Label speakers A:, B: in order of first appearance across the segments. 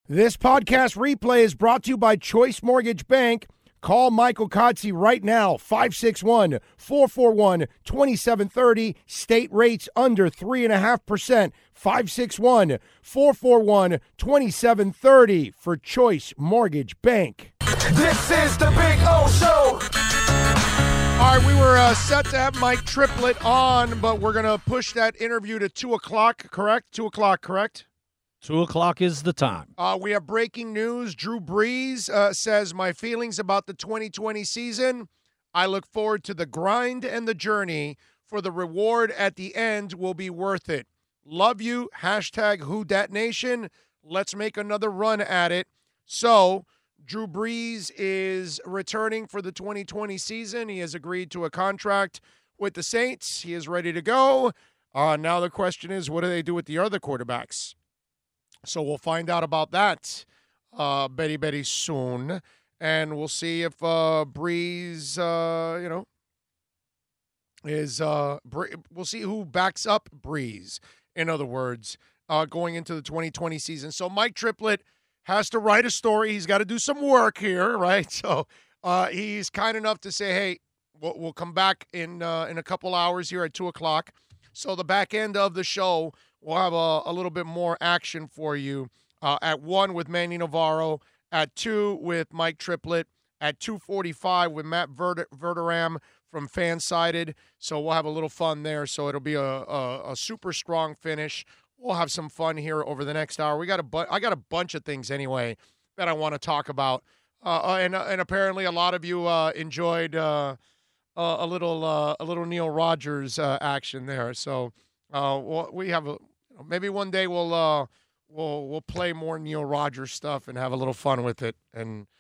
A: This podcast replay is brought to you by Choice Mortgage Bank. Call Michael Kotze right now, 561-441-2730. State rates under 3.5%. 561-441-2730 for Choice Mortgage Bank.
B: This is the Big O Show.
A: All right, we were set to have Mike Triplett on, but we're going to push that interview to 2 o'clock, correct? 2 o'clock, correct?
C: 2 o'clock is the time.
A: We have breaking news. Drew Brees says, my feelings about the 2020 season, I look forward to the grind and the journey, for the reward at the end will be worth it. Love you. Hashtag WhoDatNation. Let's make another run at it. So, Drew Brees is returning for the 2020 season. He has agreed to a contract with the Saints. He is ready to go. Now the question is, what do they do with the other quarterbacks? So we'll find out about that very soon. And we'll see if Brees, we'll see who backs up Brees, in other words, going into the 2020 season. So Mike Triplett has to write a story. He's got to do some work here, right? So he's kind enough to say, hey, we'll come back in a couple hours here at 2 o'clock. So the back end of the show, we'll have a little bit more action for you at 1 with Manny Navarro, at 2 with Mike Triplett, at 2:45 with Matt Verderam from Fansided. So we'll have a little fun there. So it'll be a super strong finish. We'll have some fun here over the next hour. I got a bunch of things anyway that I want to talk about, and apparently a lot of you enjoyed a little Neil Rogers action there. So we have maybe one day we'll play more Neil Rogers stuff and have a little fun with it and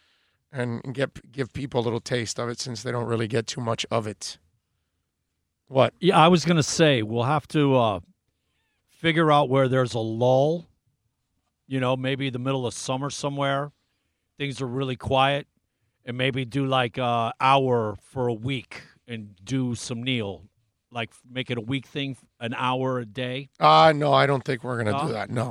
A: give people a little taste of it, since they don't really get too much of it. What?
C: Yeah, I was going to say we'll have to figure out where there's a lull, maybe the middle of summer somewhere. Things are really quiet, and maybe do like an hour for a week and do some Neil, like make it a week thing, an hour a day.
A: No, I don't think we're going to do that. No.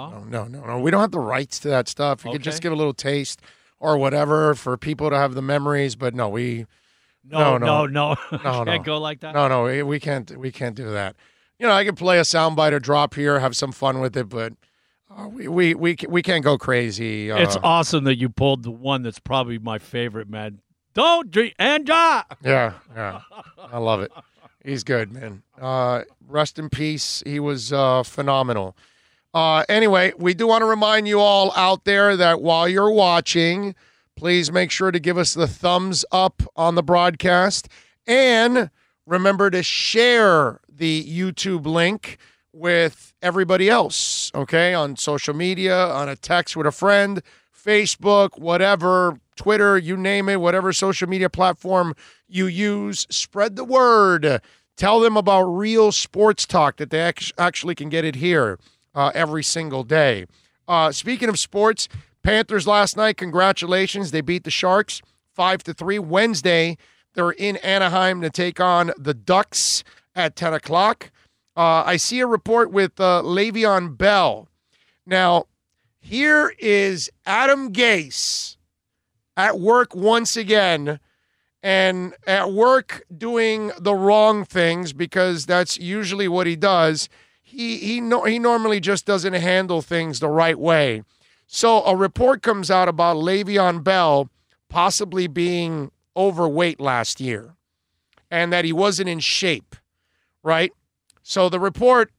A: We don't have the rights to that stuff. You could just give a little taste or whatever for people to have the memories, but no, we... No.
C: Can't go like that.
A: No, we can't do that. I can play a soundbite or drop here, have some fun with it, but we can't go crazy.
C: It's awesome that you pulled the one that's probably my favorite, man. Don't drink and die.
A: Yeah, I love it. He's good, man. Rest in peace. He was phenomenal. Anyway, we do want to remind you all out there that while you're watching, please make sure to give us the thumbs up on the broadcast, and remember to share the YouTube link with everybody else, okay, on social media, on a text with a friend, Facebook, whatever, Twitter, you name it, whatever social media platform you use. Spread the word. Tell them about real sports talk, that they actually can get it here every single day. Speaking of sports, Panthers last night, congratulations. They beat the Sharks 5-3. Wednesday, they're in Anaheim to take on the Ducks at 10 o'clock. I see a report with Le'Veon Bell. Now, here is Adam Gase at work once again, and at work doing the wrong things, because that's usually what he does. He normally just doesn't handle things the right way. So a report comes out about Le'Veon Bell possibly being overweight last year and that he wasn't in shape, right? So the report,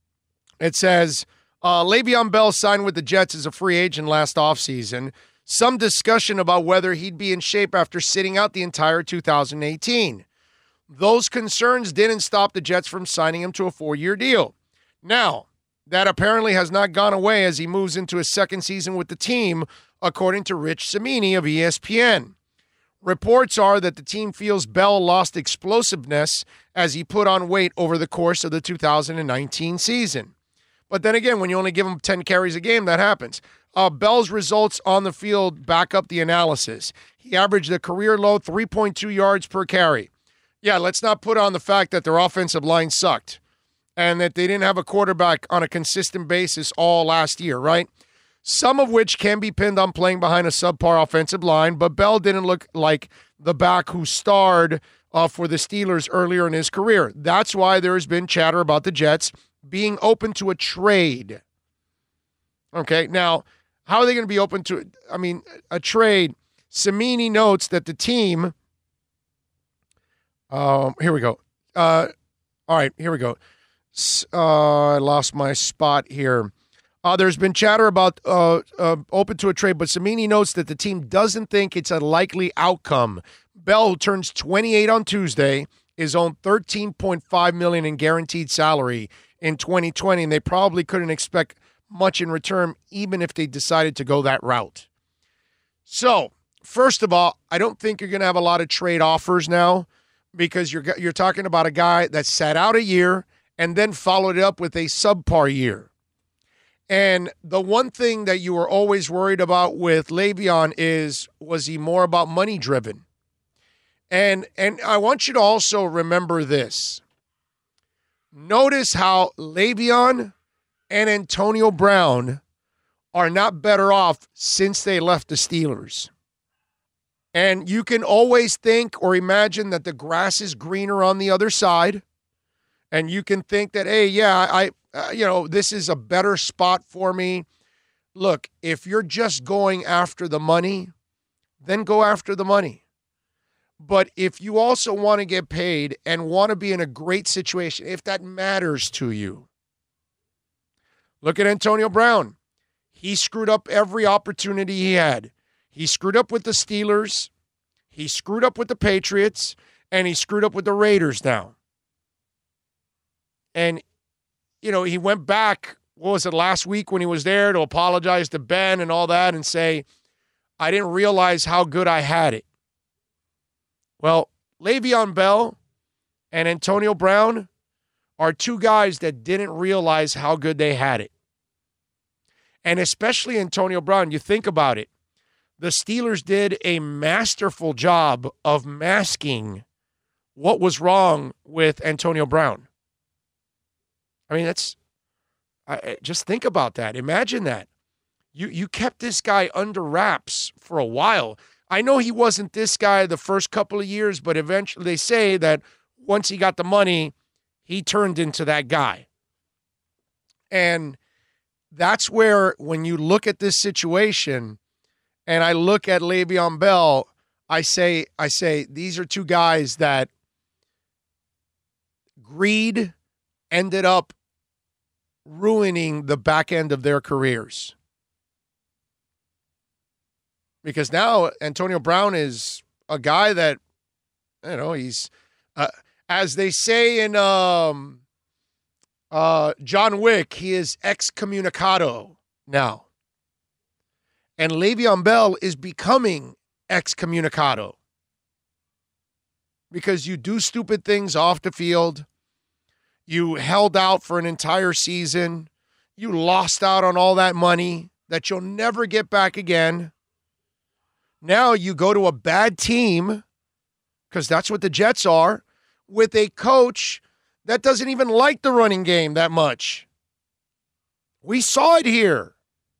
A: it says, Le'Veon Bell signed with the Jets as a free agent last offseason. Some discussion about whether he'd be in shape after sitting out the entire 2018. Those concerns didn't stop the Jets from signing him to a 4-year deal. Now, that apparently has not gone away as he moves into his second season with the team, according to Rich Cimini of ESPN. Reports are that the team feels Bell lost explosiveness as he put on weight over the course of the 2019 season. But then again, when you only give him 10 carries a game, that happens. Bell's results on the field back up the analysis. He averaged a career low 3.2 yards per carry. Yeah, let's not put on the fact that their offensive line sucked and that they didn't have a quarterback on a consistent basis all last year, right? some of which can be pinned on playing behind a subpar offensive line, but Bell didn't look like the back who starred for the Steelers earlier in his career. That's why there has been chatter about the Jets being open to a trade. Okay, now, how are they going to be open to, a trade? Cimini notes that the team, here we go. All right, here we go. I lost my spot here. There's been chatter about open to a trade, but Cimini notes that the team doesn't think it's a likely outcome. Bell, who turns 28 on Tuesday, is on $13.5 million in guaranteed salary in 2020, and they probably couldn't expect much in return, even if they decided to go that route. So, first of all, I don't think you're going to have a lot of trade offers now, because you're talking about a guy that sat out a year and then followed it up with a subpar year. And the one thing that you were always worried about with Le'Veon is, was he more about money driven? And I want you to also remember this. Notice how Le'Veon and Antonio Brown are not better off since they left the Steelers. And you can always think or imagine that the grass is greener on the other side. And you can think that, hey, yeah, this is a better spot for me. Look, if you're just going after the money, then go after the money. But if you also want to get paid and want to be in a great situation, if that matters to you, look at Antonio Brown. He screwed up every opportunity he had. He screwed up with the Steelers, he screwed up with the Patriots, and he screwed up with the Raiders now. And, he went back, what was it, last week when he was there, to apologize to Ben and all that and say, I didn't realize how good I had it. Well, Le'Veon Bell and Antonio Brown are two guys that didn't realize how good they had it. And especially Antonio Brown, you think about it. The Steelers did a masterful job of masking what was wrong with Antonio Brown. Just think about that. Imagine that. You kept this guy under wraps for a while. I know he wasn't this guy the first couple of years, but eventually they say that once he got the money, he turned into that guy. And that's where, when you look at this situation, and I look at Le'Veon Bell, I say, these are two guys that greed ended up ruining the back end of their careers. Because now Antonio Brown is a guy that, he's, as they say in John Wick, he is excommunicado now. And Le'Veon Bell is becoming excommunicado. Because you do stupid things off the field. You held out for an entire season. You lost out on all that money that you'll never get back again. Now you go to a bad team, because that's what the Jets are, with a coach that doesn't even like the running game that much. We saw it here.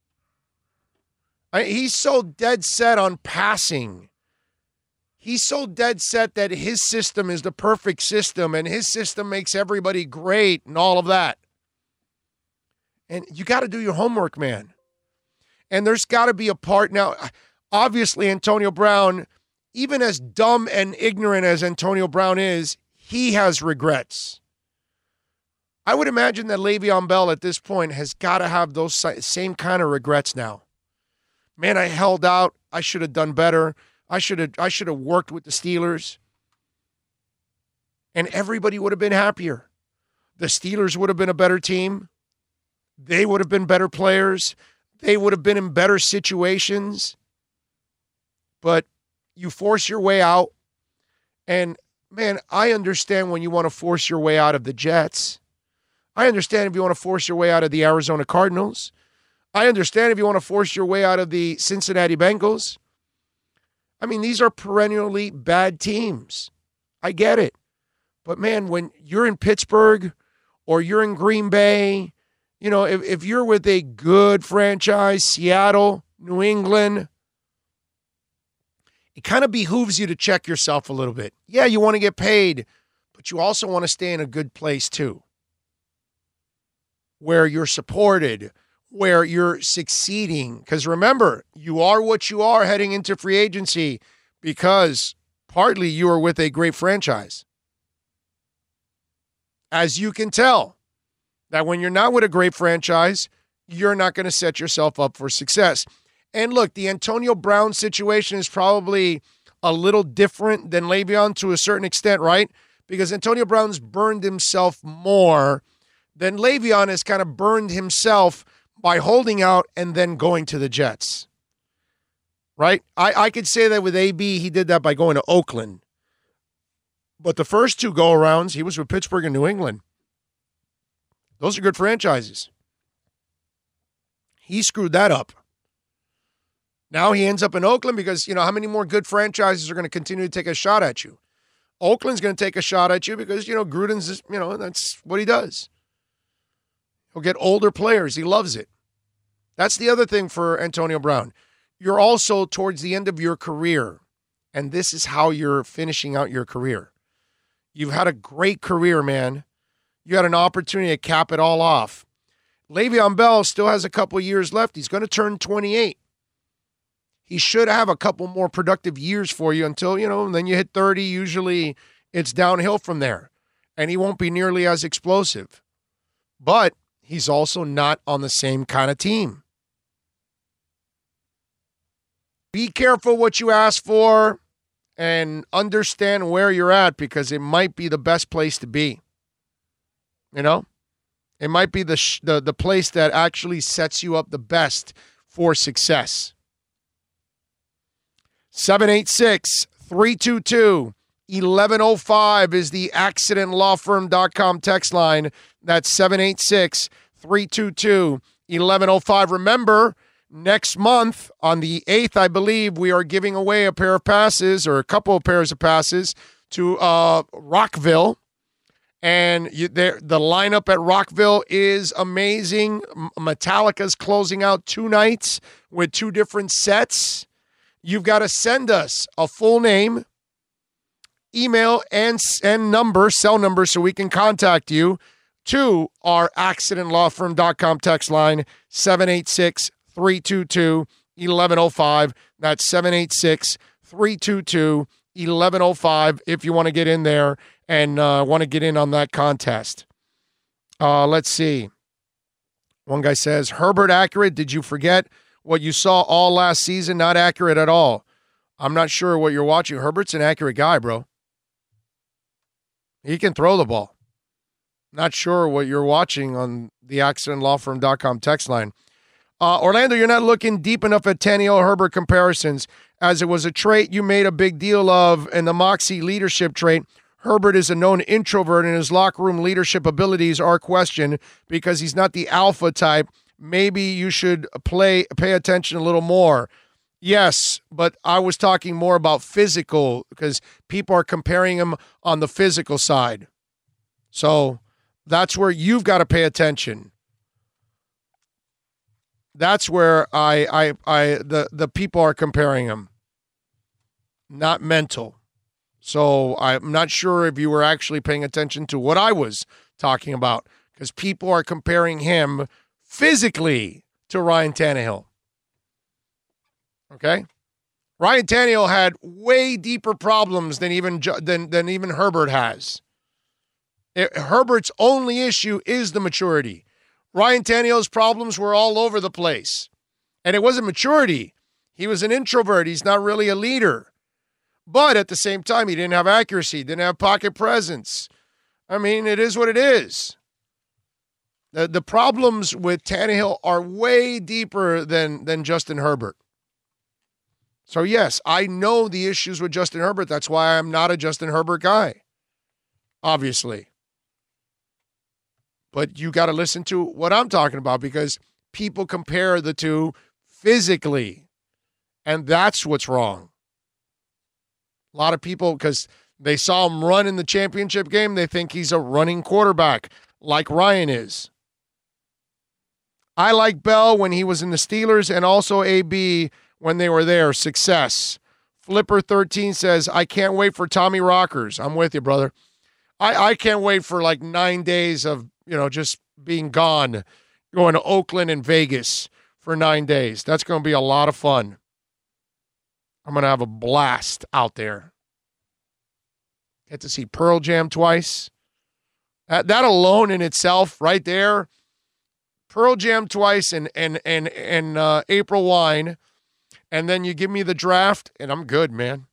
A: He's so dead set on passing. He's so dead set that his system is the perfect system, and his system makes everybody great and all of that. And you got to do your homework, man. And there's got to be a part. Now, obviously, Antonio Brown, even as dumb and ignorant as Antonio Brown is, he has regrets. I would imagine that Le'Veon Bell at this point has got to have those same kind of regrets now. Man, I held out. I should have done better. I should have worked with the Steelers. And everybody would have been happier. The Steelers would have been a better team. They would have been better players. They would have been in better situations. But you force your way out. And, man, I understand when you want to force your way out of the Jets. I understand if you want to force your way out of the Arizona Cardinals. I understand if you want to force your way out of the Cincinnati Bengals. I mean, these are perennially bad teams. I get it. But, man, when you're in Pittsburgh or you're in Green Bay, if you're with a good franchise, Seattle, New England, it kind of behooves you to check yourself a little bit. Yeah, you want to get paid, but you also want to stay in a good place too, where you're supported, where you're succeeding. Because remember, you are what you are heading into free agency because partly you are with a great franchise. As you can tell, that when you're not with a great franchise, you're not going to set yourself up for success. And look, the Antonio Brown situation is probably a little different than Le'Veon to a certain extent, right? Because Antonio Brown's burned himself more than Le'Veon has kind of burned himself by holding out and then going to the Jets. Right? I could say that with AB, he did that by going to Oakland. But the first two go-arounds, he was with Pittsburgh and New England. Those are good franchises. He screwed that up. Now he ends up in Oakland because, how many more good franchises are going to continue to take a shot at you? Oakland's going to take a shot at you because, Gruden's, that's what he does. He'll get older players. He loves it. That's the other thing for Antonio Brown. You're also towards the end of your career, and this is how you're finishing out your career. You've had a great career, man. You had an opportunity to cap it all off. Le'Veon Bell still has a couple years left. He's going to turn 28. He should have a couple more productive years for you until, and then you hit 30. Usually it's downhill from there, and he won't be nearly as explosive. But he's also not on the same kind of team. Be careful what you ask for and understand where you're at because it might be the best place to be. It might be the place that actually sets you up the best for success. 786-322-1105 is the accidentlawfirm.com text line. That's 786-322-1105. Remember, next month on the 8th, I believe, we are giving away a pair of passes or a couple of pairs of passes to Rockville. And the lineup at Rockville is amazing. Metallica's closing out 2 nights with 2 different sets. You've got to send us a full name, email, and number, cell number, so we can contact you to our accidentlawfirm.com text line, 786-322-1105. That's 786-322-1105 if you want to get in there and want to get in on that contest. Let's see. One guy says, Herbert accurate. Did you forget what you saw all last season? Not accurate at all. I'm not sure what you're watching. Herbert's an accurate guy, bro. He can throw the ball. Not sure what you're watching on the accidentlawfirm.com text line. Orlando, you're not looking deep enough at Tannehill-Herbert comparisons, as it was a trait you made a big deal of in the Moxie leadership trait. Herbert is a known introvert, and his locker room leadership abilities are questioned because he's not the alpha type. Maybe you should pay attention a little more. Yes, but I was talking more about physical because people are comparing him on the physical side. So that's where you've got to pay attention. That's where the people are comparing him, not mental. So I'm not sure if you were actually paying attention to what I was talking about, because people are comparing him physically to Ryan Tannehill. Okay? Ryan Tannehill had way deeper problems than even Herbert has. Herbert's only issue is the maturity. Ryan Tannehill's problems were all over the place. And it wasn't maturity. He was an introvert. He's not really a leader. But at the same time, he didn't have accuracy, didn't have pocket presence. I mean, it is what it is. The problems with Tannehill are way deeper than Justin Herbert. So, yes, I know the issues with Justin Herbert. That's why I'm not a Justin Herbert guy, obviously. But you got to listen to what I'm talking about, because people compare the two physically, and that's what's wrong. A lot of people, because they saw him run in the championship game, they think he's a running quarterback like Ryan is. I like Bell when he was in the Steelers and also AB when they were there. Success. Flipper13 says, I can't wait for Tommy Rockers. I'm with you, brother. I can't wait for like 9 days of, just being gone, going to Oakland and Vegas for 9 days. That's going to be a lot of fun. I'm going to have a blast out there. Get to see Pearl Jam twice. That alone in itself, right there, Pearl Jam twice and April Wine, and then you give me the draft, and I'm good, man.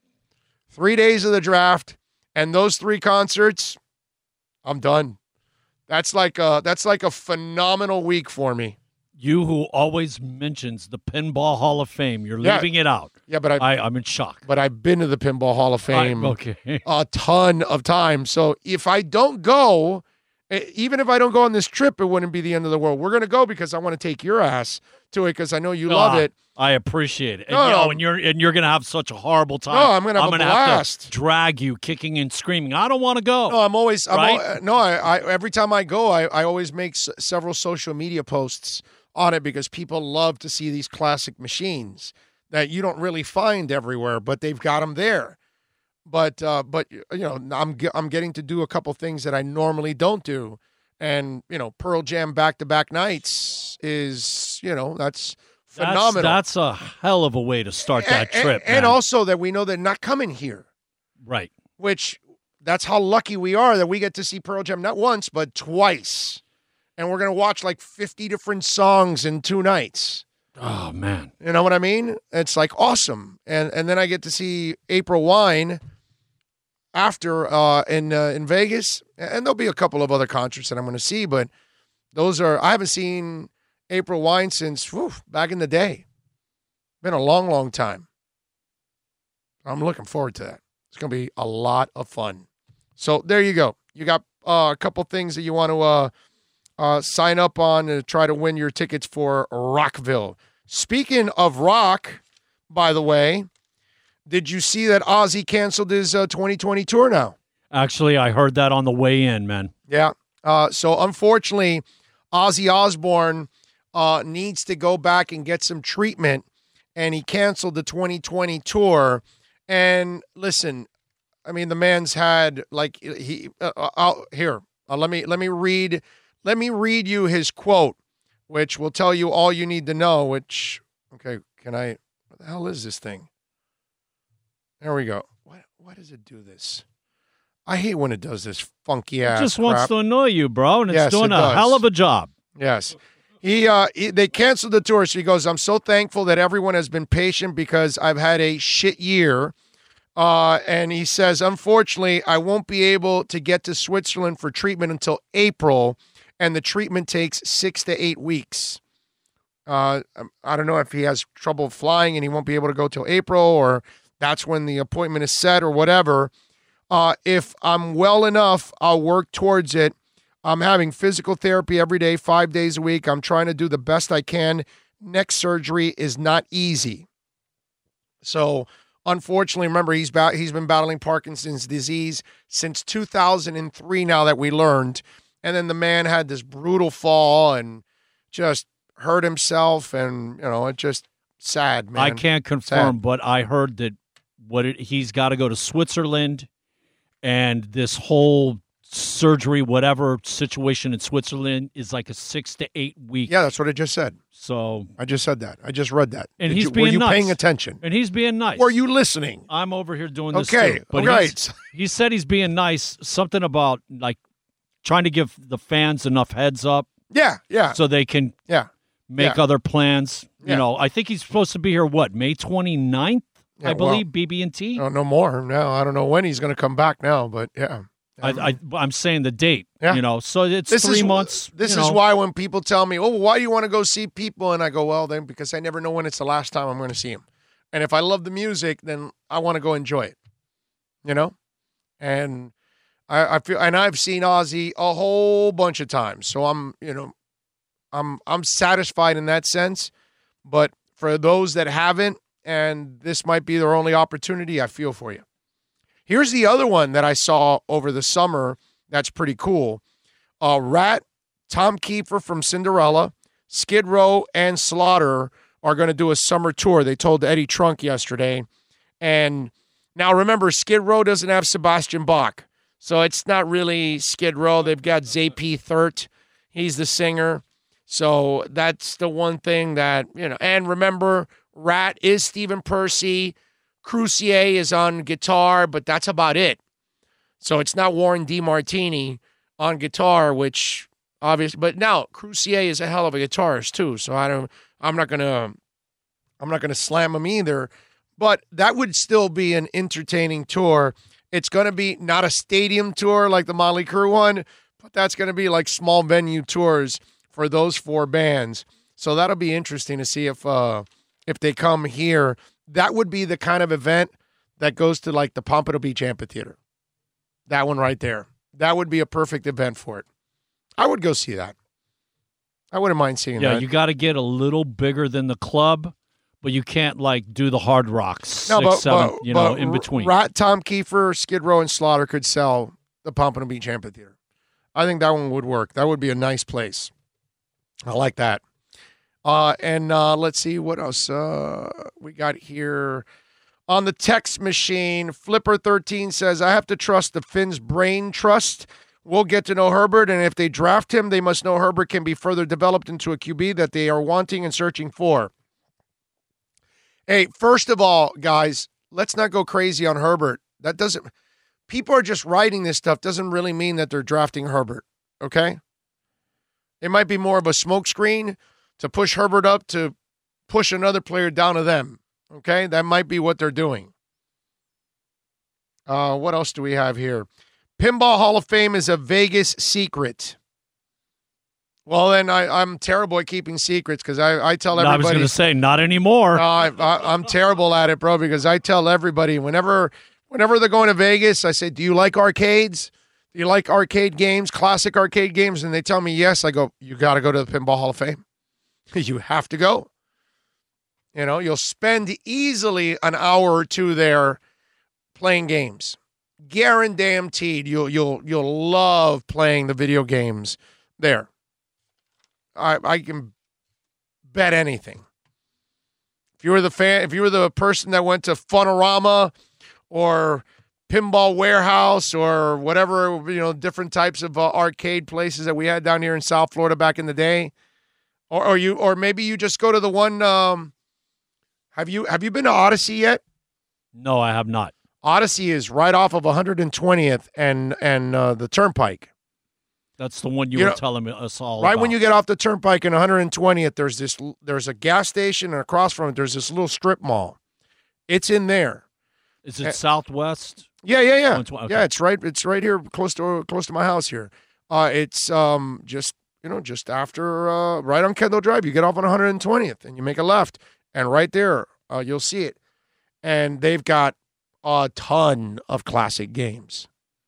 A: 3 days of the draft, and those 3 concerts, I'm done. That's like a phenomenal week for me.
C: You who always mentions the Pinball Hall of Fame, you're leaving it out.
A: Yeah, but
C: I'm in shock.
A: But I've been to the Pinball Hall of Fame
C: okay.
A: a ton of times. So if I don't go, even if I don't go on this trip, it wouldn't be the end of the world. We're going to go because I want to take your ass to it because I know you love it.
C: I appreciate it. And you're going to have such a horrible time.
A: No, I'm going to have a blast.
C: Have to drag you kicking and screaming. I don't want to go.
A: No, every time I go, I always make several social media posts on it because people love to see these classic machines that you don't really find everywhere, but they've got them there. But I'm getting to do a couple things that I normally don't do, and Pearl Jam back-to-back nights is that's phenomenal.
C: That's a hell of a way to start that trip,
A: and also that we know they're not coming here,
C: right?
A: Which that's how lucky we are that we get to see Pearl Jam not once but twice. And we're going to watch like 50 different songs in 2 nights.
C: Oh, man.
A: You know what I mean? It's like awesome. And then I get to see April Wine after in Vegas. And there'll be a couple of other concerts that I'm going to see. But I haven't seen April Wine since back in the day. Been a long, long time. I'm looking forward to that. It's going to be a lot of fun. So there you go. You got a couple things that you want to sign up on to try to win your tickets for Rockville. Speaking of rock, by the way, did you see that Ozzy canceled his 2020 tour now?
C: Actually, I heard that on the way in, man.
A: Yeah. So unfortunately, Ozzy Osbourne needs to go back and get some treatment, and he canceled the 2020 tour. And listen, I mean, the man's had like let me read. Let me read you his quote, which will tell you all you need to know, what the hell is this thing? There we go. Why does it do this? I hate when it does this funky ass
C: It just wants to annoy you, bro, and it's doing a hell of a job.
A: Yes. They canceled the tour, so he goes, I'm so thankful that everyone has been patient because I've had a shit year. And he says, unfortunately, I won't be able to get to Switzerland for treatment until April, and the treatment takes 6 to 8 weeks. I don't know if he has trouble flying and he won't be able to go till April, or that's when the appointment is set or whatever. If I'm well enough, I'll work towards it. I'm having physical therapy every day, 5 days a week. I'm trying to do the best I can. Neck surgery is not easy. So, unfortunately, remember, he's been battling Parkinson's disease since 2003 now that we learned. And then the man had this brutal fall and just hurt himself, and, it's just sad, man.
C: I can't confirm, but I heard that he's got to go to Switzerland, and this whole surgery, whatever situation in Switzerland, is like a 6 to 8 week.
A: Yeah, that's what I just said.
C: So
A: I just said that. I just read that.
C: And he's being nice.
A: Were you paying attention?
C: And he's being nice.
A: Were you listening?
C: I'm over here doing this
A: too.
C: But
A: right.
C: He said he's being nice. Something about like trying to give the fans enough heads up.
A: Yeah.
C: So they can make other plans.
A: Yeah.
C: You know, I think he's supposed to be here, May 29th, I believe, BB&T?
A: No more. No, I don't know when he's going to come back now, but yeah.
C: I'm saying the date, so it's
A: this
C: 3 months.
A: This is why when people tell me, why do you want to go see people? And I go, well, then because I never know when it's the last time I'm going to see him. And if I love the music, then I want to go enjoy it, And I feel, and I've seen Ozzy a whole bunch of times. So I'm satisfied in that sense. But for those that haven't, and this might be their only opportunity, I feel for you. Here's the other one that I saw over the summer that's pretty cool. Rat, Tom Kiefer from Cinderella, Skid Row and Slaughter are going to do a summer tour. They told Eddie Trunk yesterday. And now remember, Skid Row doesn't have Sebastian Bach. So it's not really Skid Row. They've got J.P. Thurt. He's the singer. So that's the one thing that, and remember, Rat is Stephen Percy. Crucier is on guitar, but that's about it. So it's not Warren DeMartini on guitar, which obviously, but now Crucier is a hell of a guitarist too. So I'm not gonna slam him either. But that would still be an entertaining tour. It's gonna be not a stadium tour like the Motley Crue one, but that's gonna be like small venue tours for those 4 bands. So that'll be interesting to see if they come here. That would be the kind of event that goes to like the Pompano Beach Amphitheater. That one right there. That would be a perfect event for it. I would go see that. I wouldn't mind seeing that.
C: Yeah, you got to get a little bigger than the club, but you can't like do the Hard Rocks,
A: No,
C: 6, 7, in between.
A: Rat, Tom Kiefer, Skid Row, and Slaughter could sell the Pompano Beach Amphitheater. I think that one would work. That would be a nice place. I like that. And let's see what else we got here. On the text machine, Flipper13 says, I have to trust the Finns' brain trust. We'll get to know Herbert, and if they draft him, they must know Herbert can be further developed into a QB that they are wanting and searching for. Hey, first of all, guys, let's not go crazy on Herbert. People are just writing this stuff. Doesn't really mean that they're drafting Herbert, okay? It might be more of a smokescreen to push Herbert up to push another player down to them. Okay, that might be what they're doing. What else do we have here? Pinball Hall of Fame is a Vegas secret. Well, then I'm terrible at keeping secrets because I tell everybody.
C: I was going to say, not anymore.
A: I'm terrible at it, bro, because I tell everybody whenever they're going to Vegas, I say, do you like arcades? Do you like arcade games, classic arcade games? And they tell me yes. I go, you got to go to the Pinball Hall of Fame. You have to go. You'll spend easily an hour or 2 there playing games. Guaranteed, you'll love playing the video games there. I can bet anything. If you were the person that went to Funorama or Pinball Warehouse or whatever, different types of arcade places that we had down here in South Florida back in the day, or maybe you just go to the one. Have you been to Odyssey yet?
C: No, I have not.
A: Odyssey is right off of 120th and the Turnpike.
C: That's the one you were telling us all
A: right
C: about.
A: When you get off the Turnpike and 120th, there's a gas station, and across from it, there's this little strip mall. It's in there.
C: Is it Southwest?
A: Yeah.
C: Okay.
A: Yeah, it's right here, close to my house here. It's just after right on Kendall Drive. You get off on 120th and you make a left. And right there, you'll see it. And they've got a ton of classic games.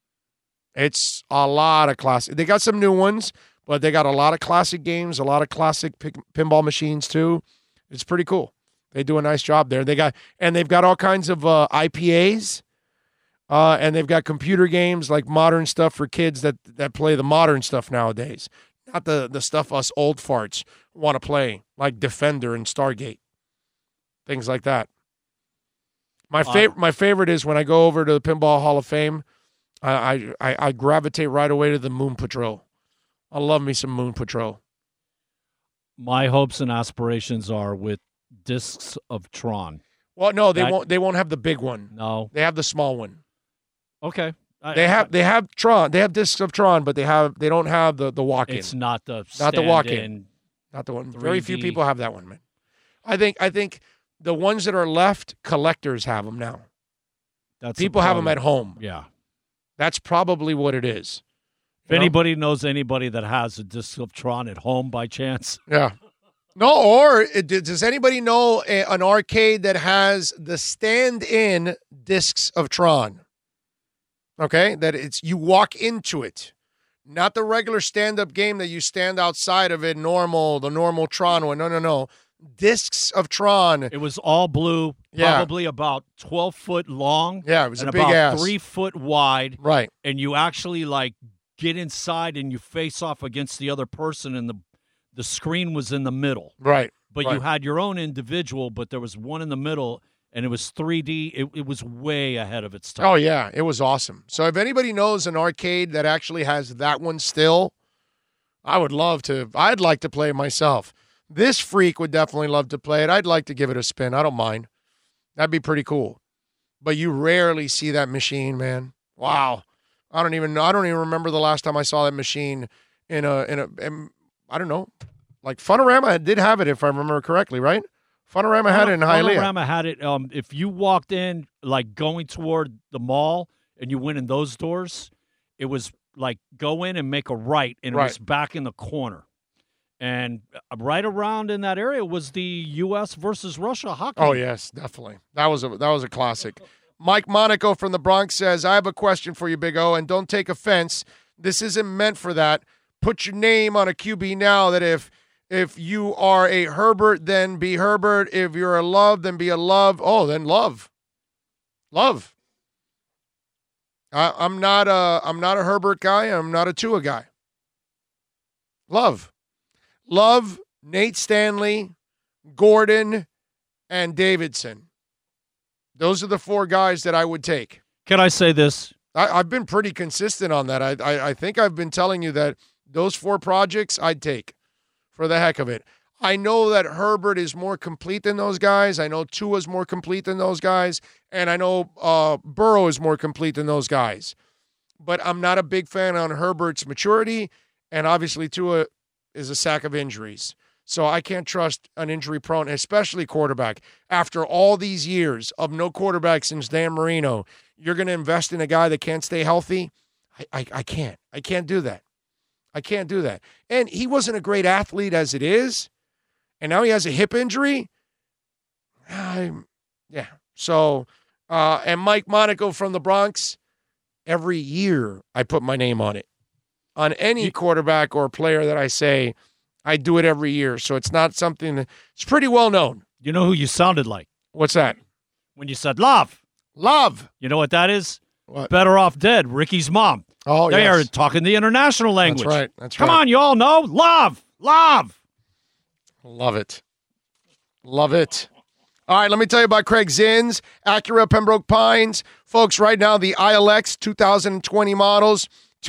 A: It's a lot of classic. They got some new ones, but they got a lot of classic games, a lot of classic pinball machines too. It's pretty cool. They do a nice job there. They've got all kinds of IPAs, and they've got computer games like modern stuff for kids that play the modern stuff nowadays. Not the stuff us old farts want to play, like Defender and Stargate. Things like that. My favorite is when I go over to the Pinball Hall of Fame, I gravitate right away to the Moon Patrol. I love me some Moon Patrol.
C: My hopes and aspirations are with Discs of Tron.
A: Well, no, they won't have the big one.
C: No.
A: They have the small one.
C: Okay.
A: They have Tron. They have Discs of Tron, but they don't have the walk-in.
C: It's not the
A: walk-in. Not the one. 3D. Very few people have that one, man. I think the ones that are left, collectors have them now. People have them at home.
C: Yeah.
A: That's probably what it is.
C: If anybody knows anybody that has a Disc of Tron at home by chance.
A: Yeah. No, or does anybody know an arcade that has the stand-in Discs of Tron? Okay? That you walk into it. Not the regular stand-up game that you stand outside of it, the normal Tron one. No. Discs of Tron.
C: It was all blue, probably about 12 foot long.
A: Yeah, it was a big
C: about
A: ass.
C: 3 foot wide.
A: Right.
C: And you actually get inside and you face off against the other person, and the the screen was in the middle.
A: Right.
C: But
A: right.
C: you had your own individual, but there was one in the middle, and it was 3D. It was way ahead of its time.
A: Oh, yeah. It was awesome. So if anybody knows an arcade that actually has that one still, I'd like to play it myself. This freak would definitely love to play it. I'd like to give it a spin. I don't mind. That'd be pretty cool. But you rarely see that machine, man. Wow. I don't even remember the last time I saw that machine in I don't know. Like Funorama did have it, if I remember correctly, right? Funorama had it in Hialeah.
C: Funorama had it. If you walked in, like going toward the mall, and you went in those doors, it was like go in and make a right, and it was back in the corner. And right around in that area was the U.S. versus Russia hockey.
A: Oh yes, definitely. That was a classic. Mike Monaco from the Bronx says, "I have a question for you, Big O, and don't take offense. This isn't meant for that. Put your name on a QB now. That if you are a Herbert, then be Herbert. If you're a Love, then be a Love. Oh, then Love. Love. I'm not a Herbert guy. I'm not a Tua guy. Love. Love, Nate Stanley, Gordon, and Davidson. Those are the four guys that I would take.
C: Can I say this?
A: I've been pretty consistent on that. I think I've been telling you that those four projects I'd take for the heck of it. I know that Herbert is more complete than those guys. I know Tua's more complete than those guys. And I know Burrow is more complete than those guys. But I'm not a big fan on Herbert's maturity. And obviously Tua is a sack of injuries. So I can't trust an injury-prone, especially quarterback. After all these years of no quarterback since Dan Marino, you're going to invest in a guy that can't stay healthy? I can't. I can't do that. I can't do that. And he wasn't a great athlete as it is, and now he has a hip injury. Yeah. So, and Mike Monaco from the Bronx, every year I put my name on it. On any quarterback or player that I say, I do it every year. So it's not something it's pretty well known.
C: You know who you sounded like?
A: What's that?
C: When you said love.
A: Love.
C: You know what that is?
A: What?
C: Better Off Dead, Ricky's mom.
A: Oh,
C: They
A: yes.
C: are talking the international language.
A: That's right. That's
C: Come
A: right.
C: on, you all know. Love. Love.
A: Love it. Love it. All right, let me tell you about Craig Zins, Acura Pembroke Pines. Folks, right now, the ILX 2020 models,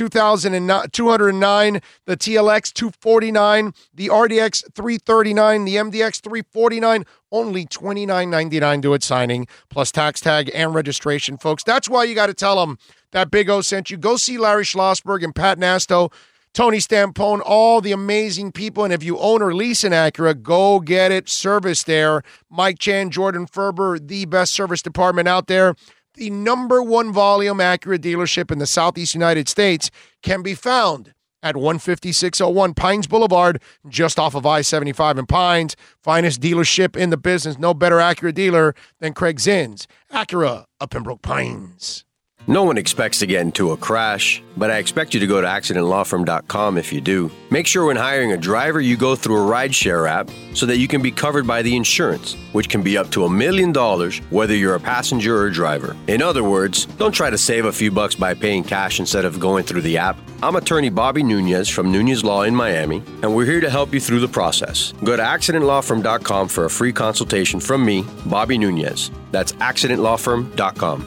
A: 209, the TLX 249, the RDX 339, the MDX 349, only $29.99 do it signing, plus tax tag and registration, folks. That's why you got to tell them that Big O sent you. Go see Larry Schlossberg and Pat Nasto, Tony Stampone, all the amazing people. And if you own or lease an Acura, go get it serviced there. Mike Chan, Jordan Ferber, the best service department out there. The number one volume Acura dealership in the Southeast United States can be found at 15601 Pines Boulevard, just off of I-75 in Pines. Finest dealership in the business. No better Acura dealer than Craig Zins. Acura of Pembroke Pines.
D: No one expects to get into a crash, but I expect you to go to accidentlawfirm.com if you do. Make sure when hiring a driver, you go through a rideshare app so that you can be covered by the insurance, which can be up to $1 million whether you're a passenger or a driver. In other words, don't try to save a few bucks by paying cash instead of going through the app. I'm attorney Bobby Nunez from Nunez Law in Miami, and we're here to help you through the process. Go to accidentlawfirm.com for a free consultation from me, Bobby Nunez. That's accidentlawfirm.com.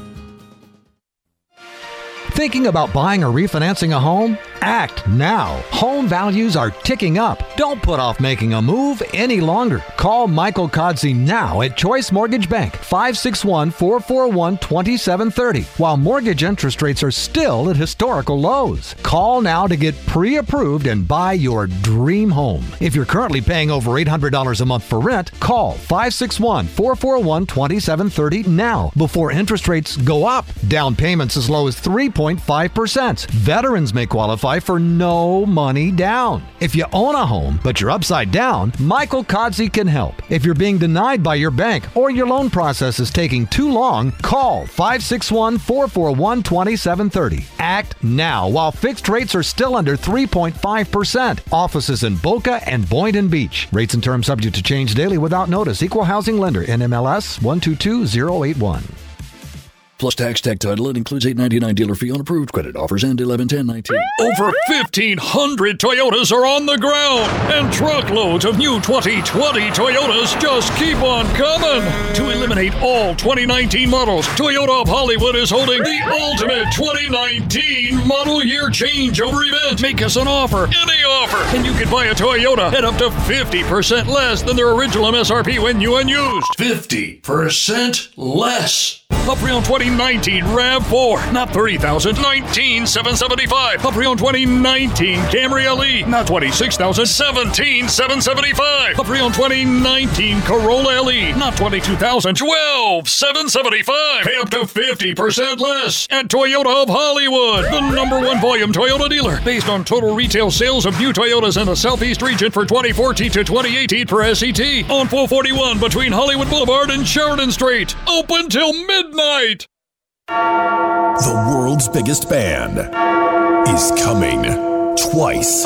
E: Thinking about buying or refinancing a home? Act now. Home values are ticking up. Don't put off making a move any longer. Call Michael Kodsey now at Choice Mortgage Bank, 561-441-2730, while mortgage interest rates are still at historical lows. Call now to get pre-approved and buy your dream home. If you're currently paying over $800 a month for rent, call 561-441-2730 now before interest rates go up. Down payments as low as 3.5%. Veterans may qualify for no money down. If you own a home, but you're upside down, Michael Kodsey can help. If you're being denied by your bank or your loan process is taking too long, call 561-441-2730. Act now while fixed rates are still under 3.5%. Offices in Boca and Boynton Beach. Rates and terms subject to change daily without notice. Equal housing lender. NMLS 122081.
F: Plus tax, tech title. It includes $8.99 dealer fee on approved credit. Offers end 11/10/19. Over 1,500 Toyotas are on the ground, and truckloads of new 2020 Toyotas just keep on coming. To eliminate all 2019 models, Toyota of Hollywood is holding the ultimate 2019 model year changeover event. Make us an offer, any offer, and you can buy a Toyota at up to 50% less than their original MSRP when new and used. 50% less. A pre-owned 2019 RAV4, not $30,000, $19,775. A pre-owned 2019 Camry LE, not $26,000, $17,775. A pre-owned 2019 Corolla LE, not $22,000, $12,775. Pay up to 50% less at Toyota of Hollywood, the #1 volume Toyota dealer, based on total retail sales of new Toyotas in the Southeast region for 2014 to 2018 per SET, on 441 between Hollywood Boulevard and Sheridan Street. Open till midnight.
G: The world's biggest band is coming twice.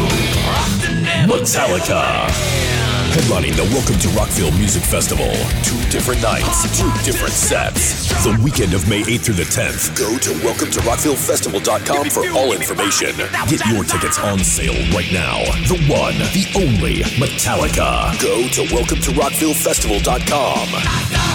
G: Metallica. Headlining the Welcome to Rockville Music Festival. 2 different nights, 2 different sets. The weekend of May 8th through the 10th. Go to welcometorockvillefestival.com for all information. Get your tickets on sale right now. The one, the only Metallica. Go to welcometorockvillefestival.com.